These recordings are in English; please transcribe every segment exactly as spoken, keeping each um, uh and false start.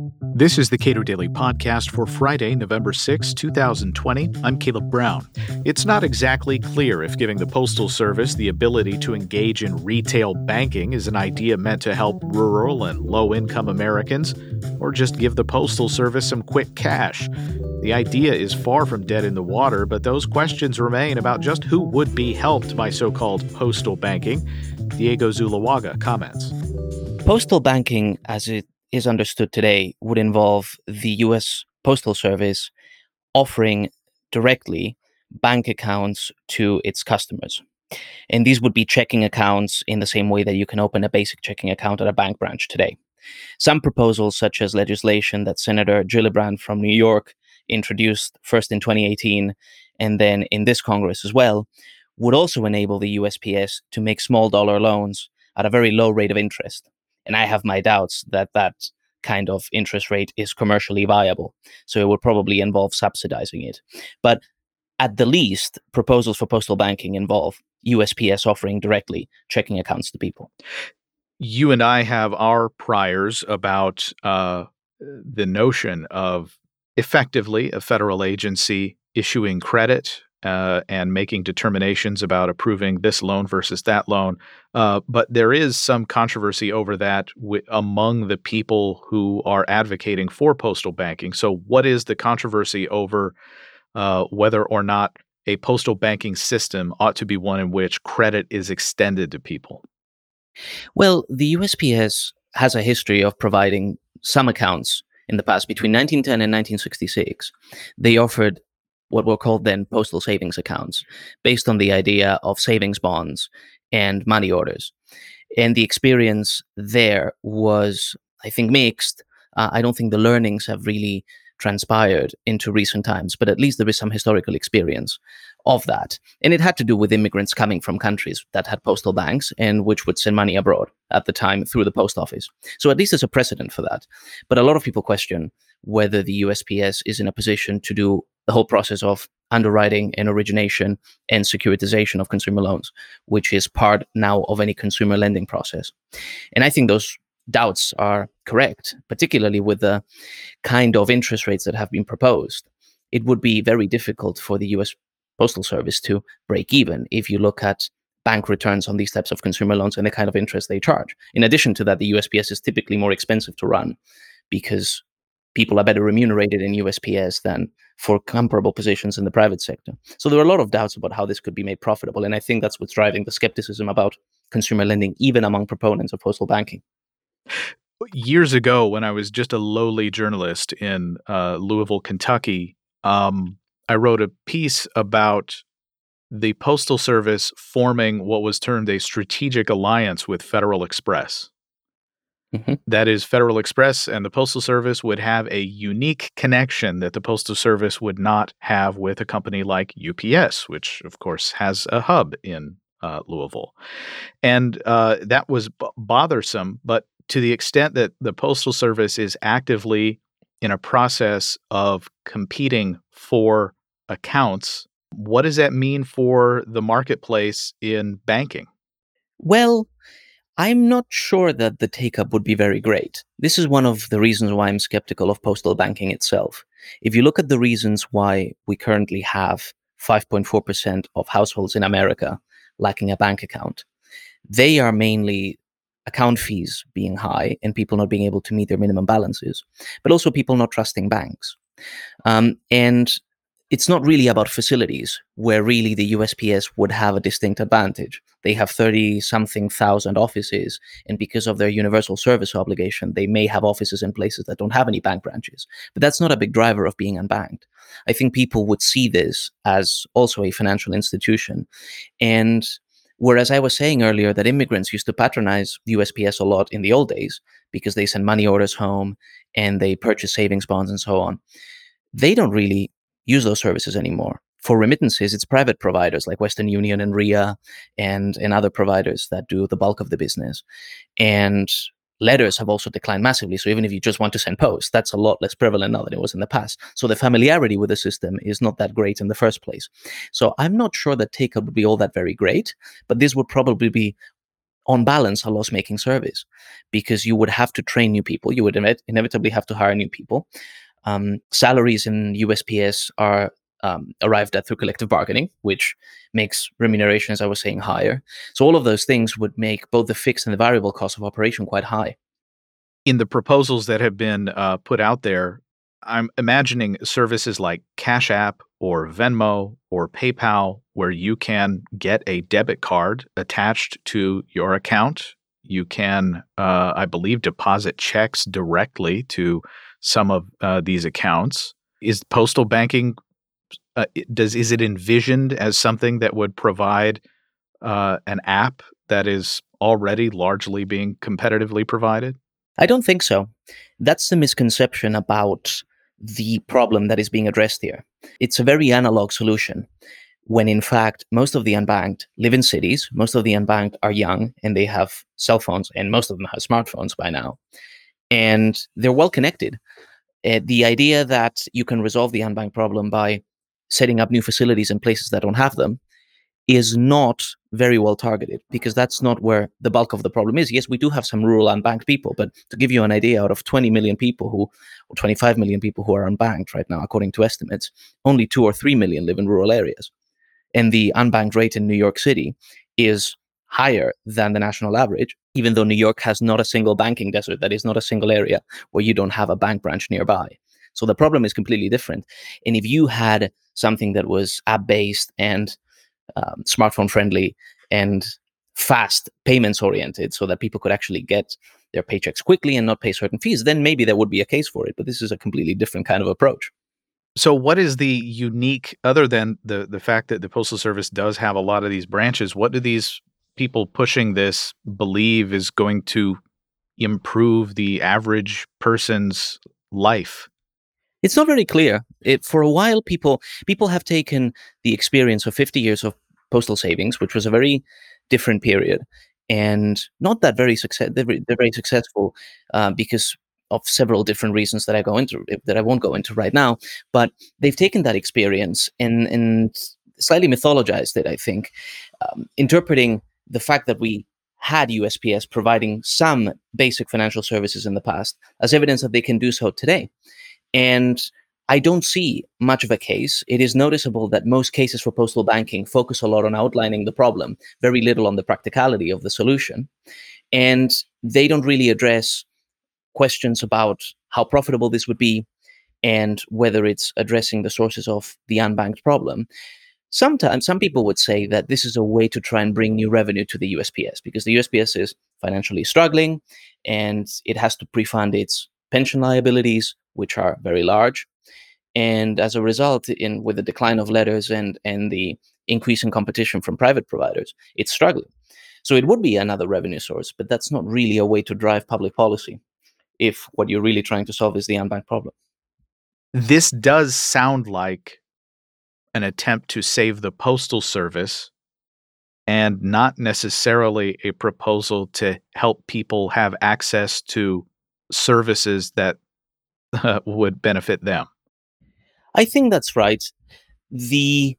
This is the Cato Daily Podcast for Friday, November sixth, twenty twenty. I'm Caleb Brown. It's not exactly clear if giving the Postal Service the ability to engage in retail banking is an idea meant to help rural and low-income Americans, or just give the Postal Service some quick cash. The idea is far from dead in the water, but those questions remain about just who would be helped by so-called postal banking. Diego Zuloaga comments. Postal banking, as it is understood today, would involve the U S Postal Service offering directly bank accounts to its customers. And these would be checking accounts in the same way that you can open a basic checking account at a bank branch today. Some proposals, such as legislation that Senator Gillibrand from New York introduced first in twenty eighteen and then in this Congress as well, would also enable the U S P S to make small dollar loans at a very low rate of interest. And I have my doubts that that kind of interest rate is commercially viable. So it would probably involve subsidizing it. But at the least, proposals for postal banking involve U S P S offering directly checking accounts to people. You and I have our priors about uh, the notion of effectively a federal agency issuing credit Uh, and making determinations about approving this loan versus that loan. Uh, but there is some controversy over that w- among the people who are advocating for postal banking. So what is the controversy over uh, whether or not a postal banking system ought to be one in which credit is extended to people? Well, the U S P S has a history of providing some accounts in the past. Between nineteen ten and nineteen sixty-six, they offered what were called then postal savings accounts, based on the idea of savings bonds and money orders. And the experience there was, I think, mixed. Uh, I don't think the learnings have really transpired into recent times, but at least there is some historical experience of that. And it had to do with immigrants coming from countries that had postal banks and which would send money abroad at the time through the post office. So at least there's a precedent for that. But a lot of people question whether the U S P S is in a position to do the whole process of underwriting and origination and securitization of consumer loans, which is part now of any consumer lending process. And I think those doubts are correct, particularly with the kind of interest rates that have been proposed. It would be very difficult for the U S Postal Service to break even if you look at bank returns on these types of consumer loans and the kind of interest they charge. In addition to that, the U S P S is typically more expensive to run because people are better remunerated in U S P S than for comparable positions in the private sector. So there are a lot of doubts about how this could be made profitable. And I think that's what's driving the skepticism about consumer lending, even among proponents of postal banking. Years ago, when I was just a lowly journalist in uh, Louisville, Kentucky, um, I wrote a piece about the Postal Service forming what was termed a strategic alliance with Federal Express. Mm-hmm. That is, Federal Express and the Postal Service would have a unique connection that the Postal Service would not have with a company like U P S, which, of course, has a hub in uh, Louisville. And uh, that was b- bothersome, but to the extent that the Postal Service is actively in a process of competing for accounts, what does that mean for the marketplace in banking? Well, I'm not sure that the take-up would be very great. This is one of the reasons why I'm skeptical of postal banking itself. If you look at the reasons why we currently have five point four percent of households in America lacking a bank account, they are mainly account fees being high and people not being able to meet their minimum balances, but also people not trusting banks. Um, and it's not really about facilities where really the U S P S would have a distinct advantage. They have thirty something thousand offices, and because of their universal service obligation, they may have offices in places that don't have any bank branches. But that's not a big driver of being unbanked. I think people would see this as also a financial institution. And whereas I was saying earlier that immigrants used to patronize the U S P S a lot in the old days because they send money orders home and they purchase savings bonds and so on, they don't really use those services anymore. For remittances, it's private providers like Western Union and R I A and, and other providers that do the bulk of the business. And letters have also declined massively. So even if you just want to send post, that's a lot less prevalent now than it was in the past. So the familiarity with the system is not that great in the first place. So I'm not sure that take-up would be all that very great, but this would probably be on balance, a loss-making service, because you would have to train new people. You would ine- inevitably have to hire new people. Um, salaries in U S P S are um, arrived at through collective bargaining, which makes remuneration, as I was saying, higher. So all of those things would make both the fixed and the variable cost of operation quite high. In the proposals that have been uh, put out there, I'm imagining services like Cash App or Venmo or PayPal, where you can get a debit card attached to your account. You can, uh, I believe, deposit checks directly to some of uh, these accounts. Is postal banking uh, does is it envisioned as something that would provide uh, an app that is already largely being competitively provided? I don't think so. That's the misconception about the problem that is being addressed here. It's a very analog solution, when in fact, most of the unbanked live in cities, most of the unbanked are young and they have cell phones, and most of them have smartphones by now. And they're well connected. Uh, the idea that you can resolve the unbanked problem by setting up new facilities in places that don't have them is not very well targeted, because that's not where the bulk of the problem is. Yes, we do have some rural unbanked people, but to give you an idea, out of twenty million people who, or twenty-five million people who are unbanked right now, according to estimates, only two or three million live in rural areas. And the unbanked rate in New York City is higher than the national average, even though New York has not a single banking desert. That is not a single area where you don't have a bank branch nearby. So the problem is completely different. And if you had something that was app-based and um, smartphone friendly and fast payments oriented, so that people could actually get their paychecks quickly and not pay certain fees, then maybe there would be a case for it. But this is a completely different kind of approach. So what is the unique, other than the the fact that the Postal Service does have a lot of these branches, what do these people pushing this believe is going to improve the average person's life? It's not very clear. It, for a while, people people have taken the experience of fifty years of postal savings, which was a very different period, and not that very success. They're, very- they're very successful uh, because of several different reasons that I go into that I won't go into right now. But they've taken that experience and and slightly mythologized it, I think, um, interpreting the fact that we had U S P S providing some basic financial services in the past as evidence that they can do so today. And I don't see much of a case. It is noticeable that most cases for postal banking focus a lot on outlining the problem, very little on the practicality of the solution. And they don't really address questions about how profitable this would be and whether it's addressing the sources of the unbanked problem. Sometimes some people would say that this is a way to try and bring new revenue to the U S P S, because the U S P S is financially struggling and it has to pre-fund its pension liabilities, which are very large. And as a result, in with the decline of letters and and the increase in competition from private providers, it's struggling. So it would be another revenue source, but that's not really a way to drive public policy if what you're really trying to solve is the unbanked problem. This does sound like an attempt to save the Postal Service and not necessarily a proposal to help people have access to services that uh, would benefit them. I think that's right. The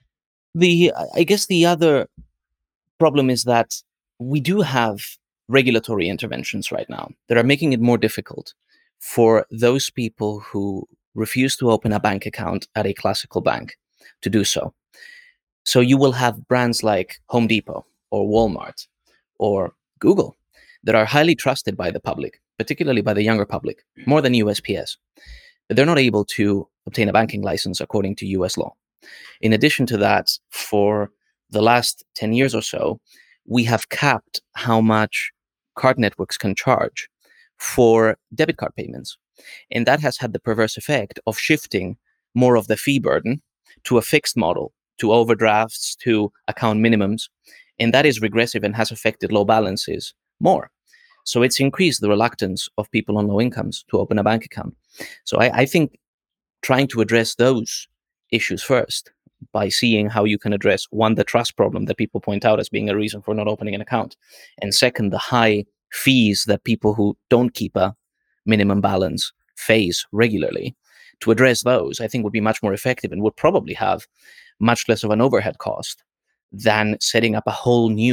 the I guess the other problem is that we do have regulatory interventions right now that are making it more difficult for those people who refuse to open a bank account at a classical bank to do so. So you will have brands like Home Depot or Walmart or Google that are highly trusted by the public, particularly by the younger public, more than U S P S. But they're not able to obtain a banking license according to U S law. In addition to that, for the last ten years or so, we have capped how much card networks can charge for debit card payments. And that has had the perverse effect of shifting more of the fee burden to a fixed model, to overdrafts, to account minimums. And that is regressive and has affected low balances more. So it's increased the reluctance of people on low incomes to open a bank account. So I, I think trying to address those issues first by seeing how you can address, one, the trust problem that people point out as being a reason for not opening an account, and second, the high fees that people who don't keep a minimum balance face regularly. To address those, I think would be much more effective and would probably have much less of an overhead cost than setting up a whole new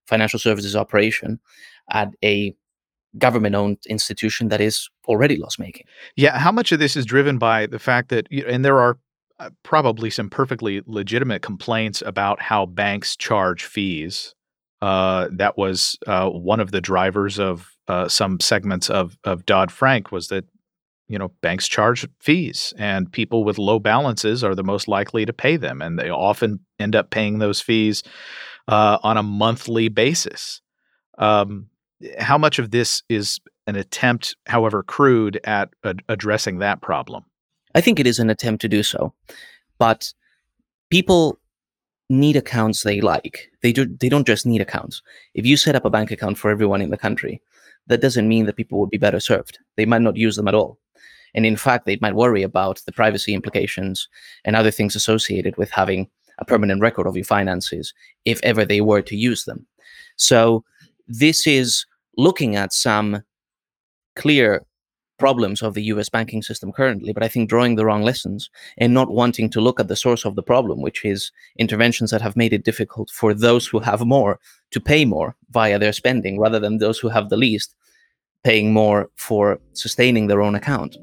financial services operation at a government-owned institution that is already loss-making. Yeah, how much of this is driven by the fact that, and there are uh, probably some perfectly legitimate complaints about how banks charge fees. Uh, that was uh, one of the drivers of uh, some segments of of Dodd-Frank, was that, you know, banks charge fees, and people with low balances are the most likely to pay them, and they often end up paying those fees uh, on a monthly basis. Um, how much of this is an attempt, however crude, at ad- addressing that problem? I think it is an attempt to do so, but people need accounts they like. They do. They don't just need accounts. If you set up a bank account for everyone in the country, that doesn't mean that people would be better served. They might not use them at all. And in fact, they might worry about the privacy implications and other things associated with having a permanent record of your finances if ever they were to use them. So this is looking at some clear problems of the U S banking system currently, but I think drawing the wrong lessons and not wanting to look at the source of the problem, which is interventions that have made it difficult for those who have more to pay more via their spending, rather than those who have the least paying more for sustaining their own account.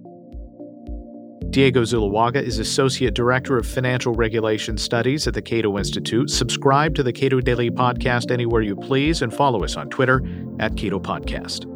Diego Zuloaga is Associate Director of Financial Regulation Studies at the Cato Institute. Subscribe to the Cato Daily Podcast anywhere you please, and follow us on Twitter at Cato Podcast.